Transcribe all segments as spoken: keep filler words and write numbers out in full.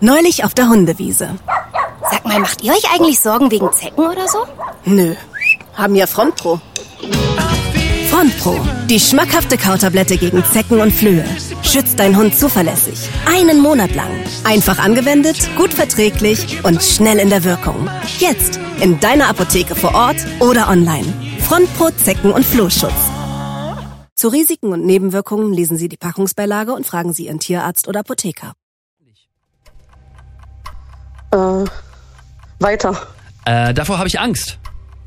Neulich auf der Hundewiese. Sag mal, macht ihr euch eigentlich Sorgen wegen Zecken oder so? Nö, haben ja Frontpro. Frontpro, die schmackhafte Kautablette gegen Zecken und Flöhe. Schützt deinen Hund zuverlässig. Einen Monat lang. Einfach angewendet, gut verträglich und schnell in der Wirkung. Jetzt in deiner Apotheke vor Ort oder online. Frontpro Zecken- und Flohschutz. Zu Risiken und Nebenwirkungen lesen Sie die Packungsbeilage und fragen Sie Ihren Tierarzt oder Apotheker. Äh, weiter. Äh, davor habe ich Angst.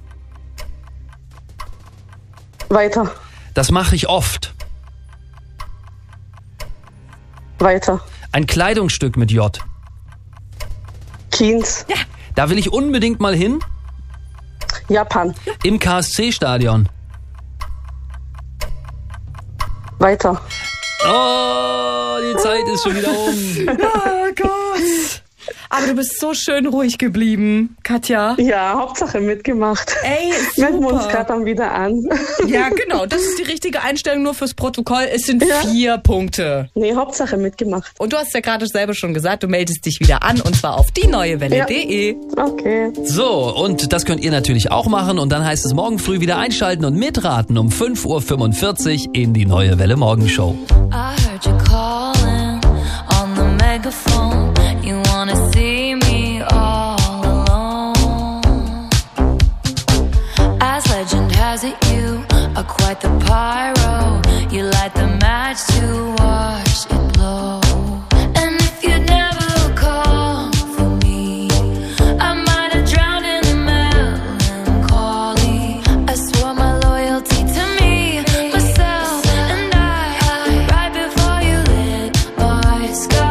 Weiter. Das mache ich oft. Weiter. Ein Kleidungsstück mit J. Jeans. Ja. Da will ich unbedingt mal hin. Japan. Im K S C-Stadion. Weiter. Oh, die Zeit ist schon wieder um. Oh Gott. Aber du bist so schön ruhig geblieben, Katja. Ja, Hauptsache mitgemacht. Ey, super. Melden wir uns super. gerade dann wieder an. Ja, genau. Das ist die richtige Einstellung nur fürs Protokoll. Es sind Ja. vier Punkte. Nee, Hauptsache mitgemacht. Und du hast ja gerade selber schon gesagt, du meldest dich wieder an und zwar auf die neue Welle punkt de. Okay. So, und das könnt ihr natürlich auch machen. Und dann heißt es morgen früh wieder einschalten und mitraten um fünf Uhr fünfundvierzig in die Neue Welle Morgenshow. I heard you calling on the megaphone. You wanna see me all alone. As legend has it, you are quite the pyro. You light the match to watch it blow. And if you'd never call for me, I might have drowned in the melancholy. I swore my loyalty to me, myself, and I, right before you lit my sky.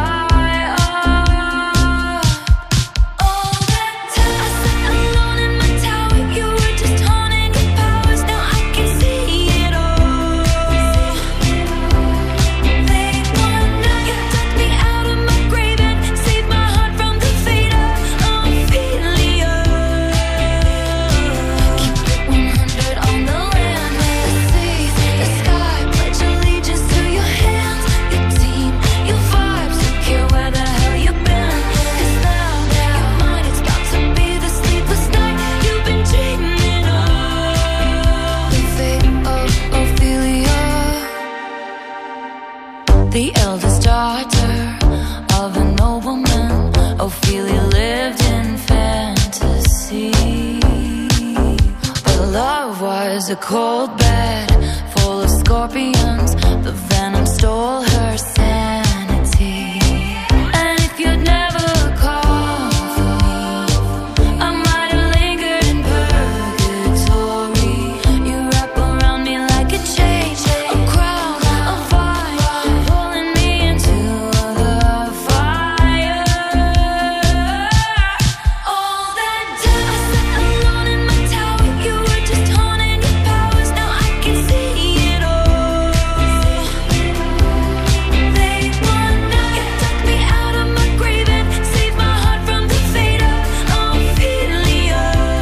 The eldest daughter of a nobleman, Ophelia lived in fantasy. But love was a cold bed full of scorpions. The venom stole her sanity. And if you'd never called for me, I might have lingered in purgatory. You wrap around me like a chain, a crown, a vine, pulling me into the fire. All that time I sat alone in my tower, you were just haunting your powers. Now I can see it all. Late one night, you took me out of my grave and saved my heart from the fate of Ophelia.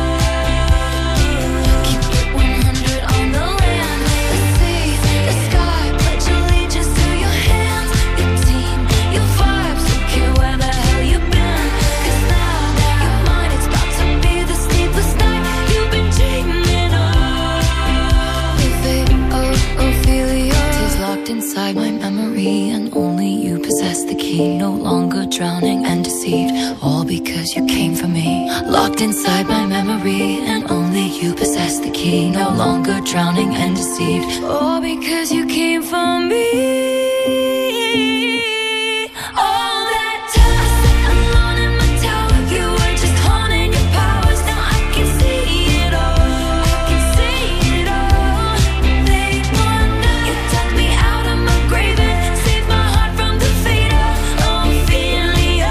Keep it one hundred on the land, the sea, the sky. Pledge allegiance to your hands, your team, your vibes. Don't care where the hell you've been, 'cause now you're mine. It's about to be the sleepless night you've been dreaming of. The fate of Ophelia is locked inside my memory, and only you possess the key. No longer drowning and deceived, all because you came for me. Locked inside my memory, and only you possess the key. No longer drowning and deceived, all because you came for me. All that time I sat alone in my tower, you were just haunting your powers. Now I can see it all. I can see it all. Late one night, you took me out of my grave and saved my heart from the fate of Ophelia.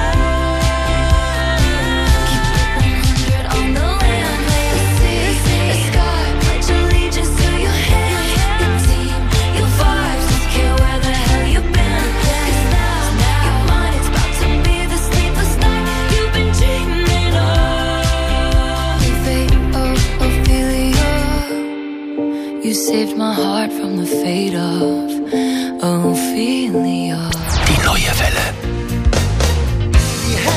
Keep it one hundred on the land, the sea, the sky. Pledge allegiance to your hands, your team, your vibes. Don't care where the hell you've been, 'cause now you're mine. It's about to be the sleepless night you've been dreaming of. The fate of Ophelia. You saved my heart from the fate of Ophelia. Die Neue Welle.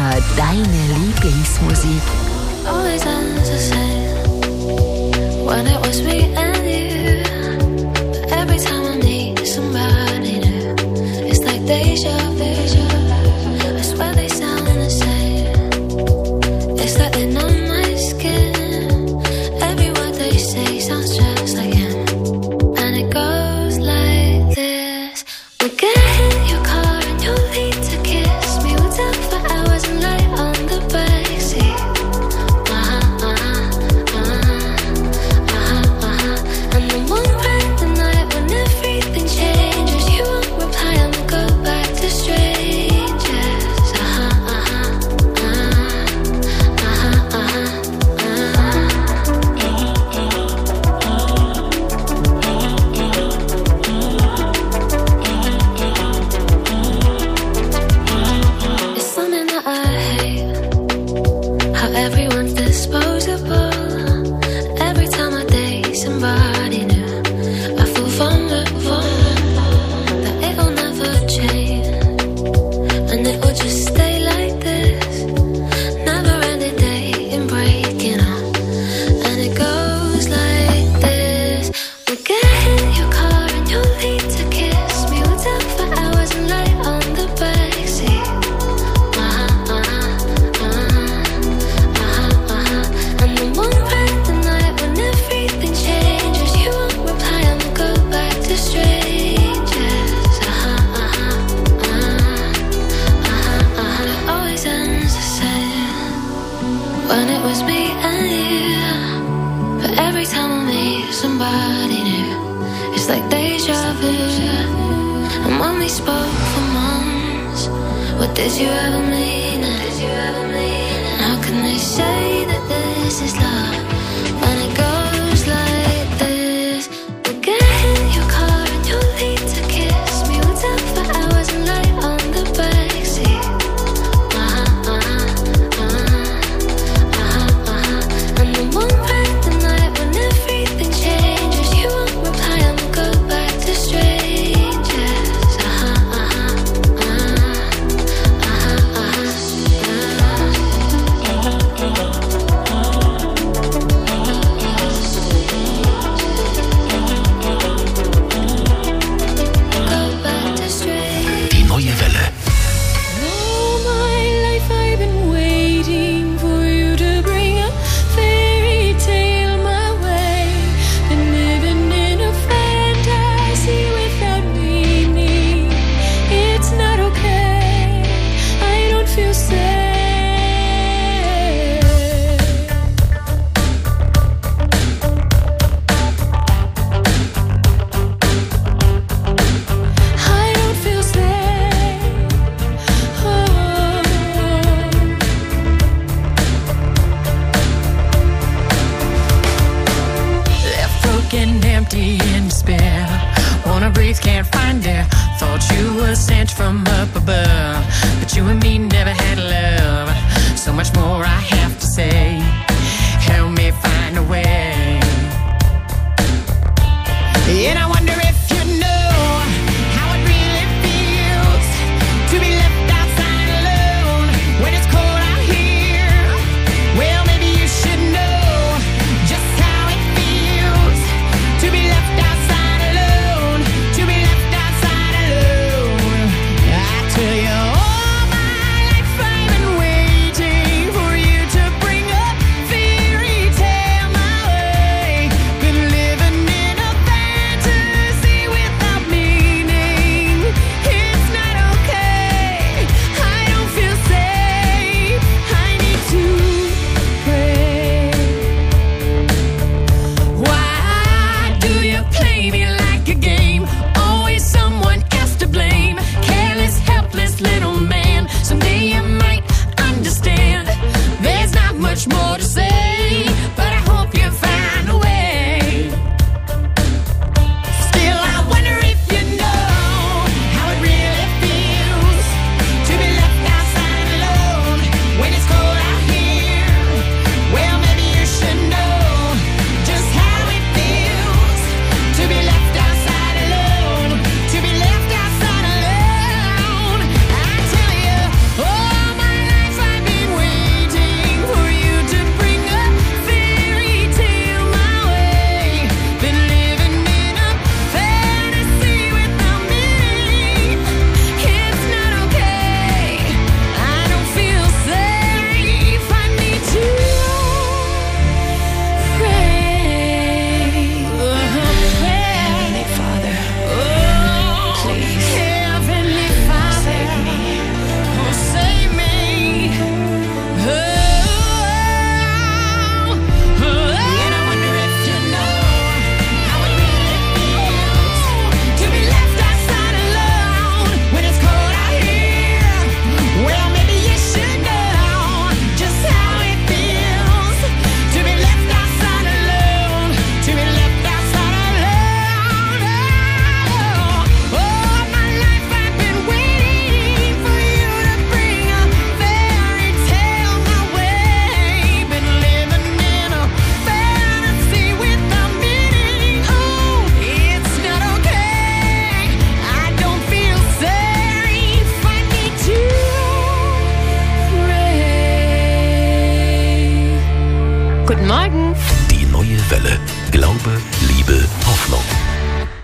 immer deine Lieblingsmusik. Always ends the same when it was me and you. But every time I meet somebody new, it's like deja vu. I swear they sound the same. It's like they know my skin. Every word they say sounds just like him. And it goes like this. We'll get in your car and you'll need to kiss me. We'll talk for hours and lay on the backseat. Uh-huh, uh-huh, uh-huh, uh-huh, uh-huh. And then one bright the night when everything changes, you won't reply and we'll go back to strangers. Uh-huh, uh-huh, uh-huh, uh-huh, uh-huh. It's something that I hate, how everyone's disposable. Every time I date somebody new, I feel vulnerable, that it'll never change, and it will just stay like this. Never ending dating, breaking up, and it goes like this. We'll get in your car and you'll need to kiss me. We'll talk for hours and lay on the backseat. Uh-huh, uh-huh, uh-huh, uh-huh. And then one bright the night when everything changes, you won't reply and we'll go back to strangers. Uh-huh, uh-huh, uh-huh, uh-huh, uh-huh. It always ends the same when it was me and you. But every time I meet somebody new, it's like deja vu. And when we spoke for months, what did you ever mean? Did you ever mean? And how can they say that this is love when it goes like this? We'll get in your car and you'll need to kiss me. We'll talk for hours and lay on the backseat. Uh-huh, uh-huh, uh-huh, uh-huh, uh-huh. And then one bright the night when everything changes, you won't reply and we'll go back to strangers. Uh-huh, uh-huh, uh-huh, uh-huh, uh-huh. Go back to strangers. Die neue Welle. All my life I've been waiting for you to bring a fairy tale my way. Been living in a fantasy without meaning. It's not okay. I don't feel safe. I don't feel safe. Oh. Left broken, empty, in despair. Wanna breathe, can't find air. Thought you were sent from up above, but you and me never had love. So much more I have to say. Help me find a way. And I wonder if you know how it really feels to be left outside alone when it's cold out here. Well, maybe you should know just how it feels to be left outside alone, to be left outside alone. I tell you, all my life I've been waiting for you to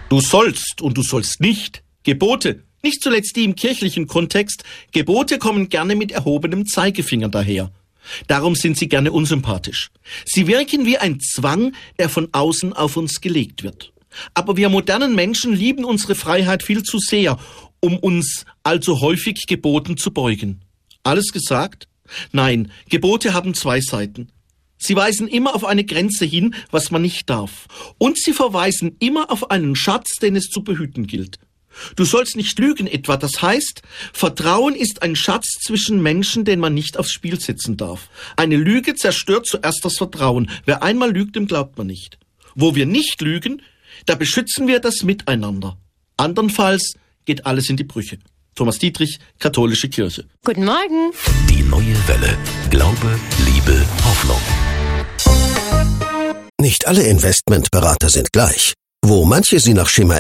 Du sollst und du sollst nicht. Gebote, nicht zuletzt die im kirchlichen Kontext, Gebote kommen gerne mit erhobenem Zeigefinger daher. Darum sind sie gerne unsympathisch. Sie wirken wie ein Zwang, der von außen auf uns gelegt wird. Aber wir modernen Menschen lieben unsere Freiheit viel zu sehr, um uns allzu häufig Geboten zu beugen. Alles gesagt? Nein, Gebote haben zwei Seiten. Sie weisen immer auf eine Grenze hin, was man nicht darf. Und sie verweisen immer auf einen Schatz, den es zu behüten gilt. Du sollst nicht lügen etwa, das heißt, Vertrauen ist ein Schatz zwischen Menschen, den man nicht aufs Spiel setzen darf. Eine Lüge zerstört zuerst das Vertrauen. Wer einmal lügt, dem glaubt man nicht. Wo wir nicht lügen, da beschützen wir das Miteinander. Andernfalls geht alles in die Brüche. Thomas Dietrich, Katholische Kirche. Guten Morgen. Die neue Welle. Glaube, Liebe, Hoffnung. Nicht alle Investmentberater sind gleich. Wo manche sie nach Schema